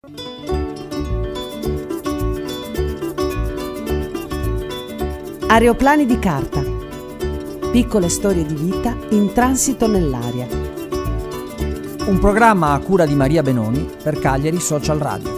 Aeroplani di carta. Piccole storie di vita in transito nell'aria. Un programma a cura di Maria Benoni per Cagliari Social Radio.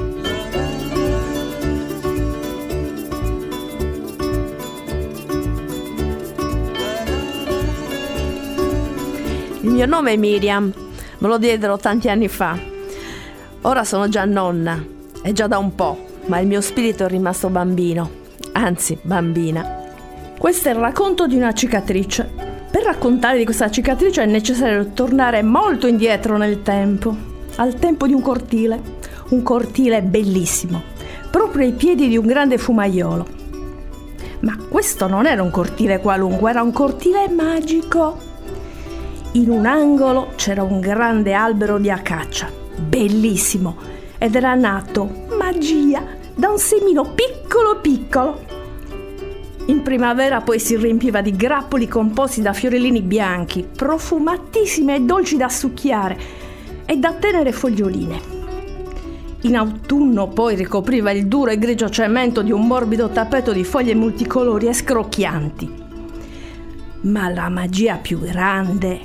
Il mio nome è Miriam, me lo diedero tanti anni fa. Ora sono già nonna, è già da un po', ma il mio spirito è rimasto bambino, anzi bambina. Questo è il racconto di una cicatrice. Per raccontare di questa cicatrice è necessario tornare molto indietro nel tempo, al tempo di un cortile bellissimo, proprio ai piedi di un grande fumaiolo. Ma questo non era un cortile qualunque, era un cortile magico. In un angolo c'era un grande albero di acacia, bellissimo, ed era nato, magia, da un semino piccolo piccolo. In primavera poi si riempiva di grappoli composti da fiorellini bianchi, profumatissimi e dolci da succhiare, e da tenere foglioline. In autunno poi ricopriva il duro e grigio cemento di un morbido tappeto di foglie multicolori e scrocchianti. Ma la magia più grande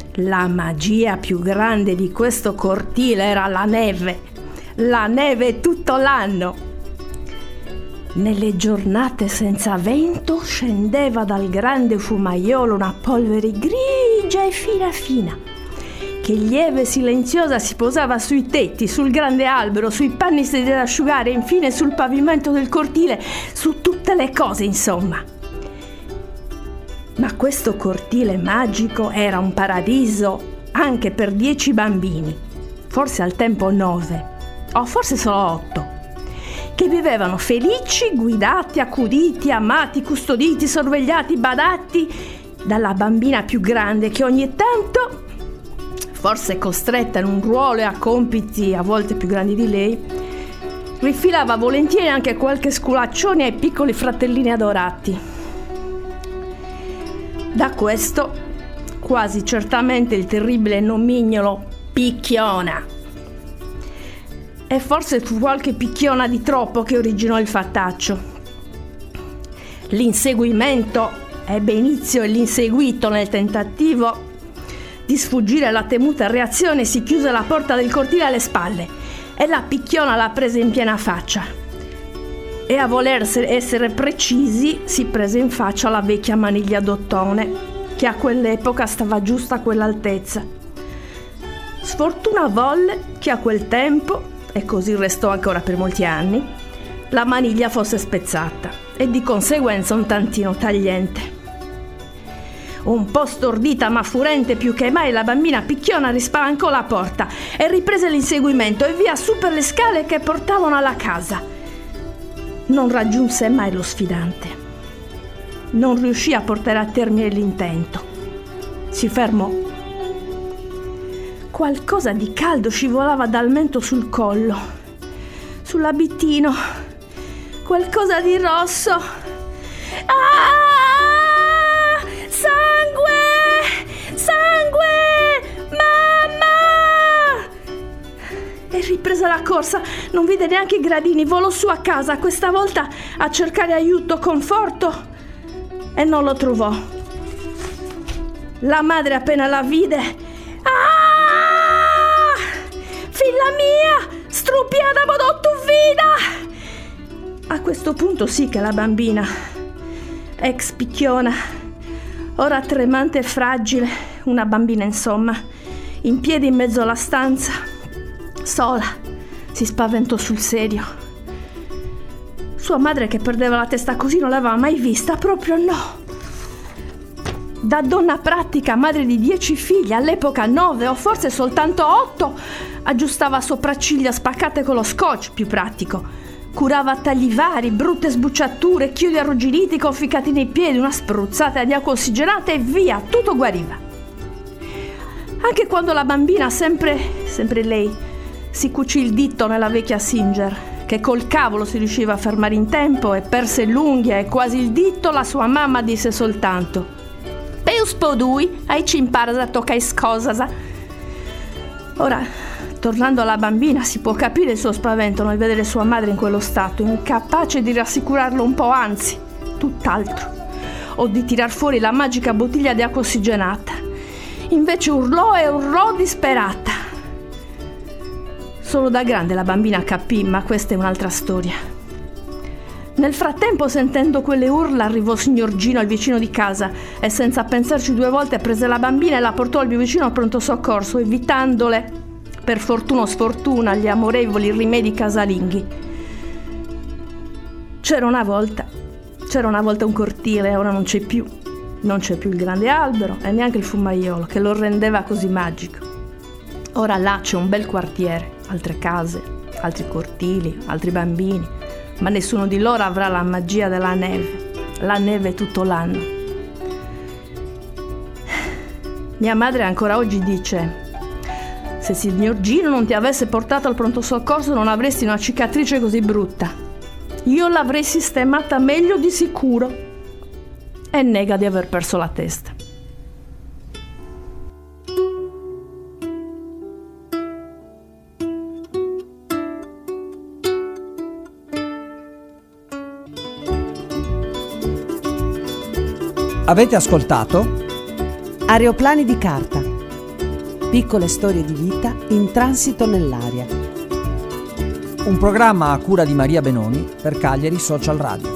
di questo cortile era la neve tutto l'anno. Nelle giornate senza vento scendeva dal grande fumaiolo una polvere grigia e fina, che lieve e silenziosa si posava sui tetti, sul grande albero, sui panni da asciugare e infine sul pavimento del cortile, su tutte le cose, insomma. Ma questo cortile magico era un paradiso anche per 10 bambini, forse al tempo 9, o forse solo 8. Che vivevano felici, guidati, accuditi, amati, custoditi, sorvegliati, badati dalla bambina più grande che ogni tanto, forse costretta in un ruolo e a compiti a volte più grandi di lei, rifilava volentieri anche qualche sculaccione ai piccoli fratellini adorati. Da questo, quasi certamente il terribile nomignolo Picchiona. E forse fu qualche picchiona di troppo che originò il fattaccio. L'inseguimento ebbe inizio e l'inseguito nel tentativo di sfuggire alla temuta reazione si chiuse la porta del cortile alle spalle e la picchiona la prese in piena faccia. E a voler essere precisi si prese in faccia la vecchia maniglia d'ottone che a quell'epoca stava giusto a quell'altezza. Sfortuna volle che a quel tempo, e così restò ancora per molti anni, la maniglia fosse spezzata e di conseguenza un tantino tagliente. Un po' stordita ma furente più che mai, la bambina picchiona rispalancò la porta e riprese l'inseguimento e via su per le scale che portavano alla casa. Non raggiunse mai lo sfidante. Non riuscì a portare a termine l'intento. Si fermò. Qualcosa di caldo scivolava dal mento sul collo, sull'abitino, qualcosa di rosso. Ah! Sangue! Mamma! E riprese la corsa, non vide neanche i gradini, volò su a casa, questa volta a cercare aiuto, conforto, e non lo trovò. La madre appena la vide: figlia mia, struppiata mo tu vida! A questo punto sì che la bambina, ex picchiona, ora tremante e fragile, una bambina insomma, in piedi in mezzo alla stanza, sola, si spaventò sul serio. Sua madre, che perdeva la testa così, non l'aveva mai vista, proprio no. Da donna pratica, madre di 10 figli, all'epoca 9 o forse soltanto 8, aggiustava sopracciglia spaccate con lo scotch, più pratico. Curava tagli vari, brutte sbucciature, chiodi arrugginiti conficcati nei piedi, una spruzzata di acqua ossigenata e via, tutto guariva. Anche quando la bambina, sempre lei, si cucì il dito nella vecchia Singer, che col cavolo si riusciva a fermare in tempo e perse l'unghia e quasi il dito, la sua mamma disse soltanto: Peus podui, ai ci impara a toccare scosasa. Ora, Tornando alla bambina, si può capire il suo spavento nel vedere sua madre in quello stato, incapace di rassicurarlo un po', anzi, tutt'altro, o di tirar fuori la magica bottiglia di acqua ossigenata. Invece urlò e urlò disperata. Solo da grande la bambina capì, ma questa è un'altra storia. Nel frattempo, sentendo quelle urla, arrivò signor Gino, il vicino di casa, e senza pensarci due volte prese la bambina e la portò al più vicino al pronto soccorso, evitandole, per fortuna o sfortuna, gli amorevoli rimedi casalinghi. C'era una volta un cortile, ora non c'è più. Non c'è più il grande albero e neanche il fumaiolo che lo rendeva così magico. Ora là c'è un bel quartiere, altre case, altri cortili, altri bambini, ma nessuno di loro avrà la magia della neve. La neve tutto l'anno. Mia madre ancora oggi dice: se signor Gino non ti avesse portato al pronto soccorso non avresti una cicatrice così brutta. Io l'avrei sistemata meglio di sicuro. E nega di aver perso la testa. Avete ascoltato? Aeroplani di carta. Piccole storie di vita in transito nell'aria. Un programma a cura di Maria Benoni per Cagliari Social Radio.